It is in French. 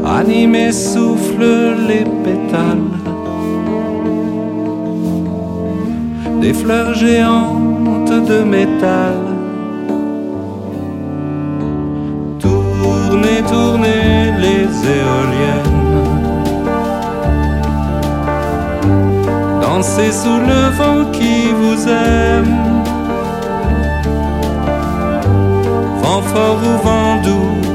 animé souffle les pétales des fleurs géantes de métal. Tournez, tournez les éoliennes, dansez sous le vent qui vous aime. Vent fort ou vent doux,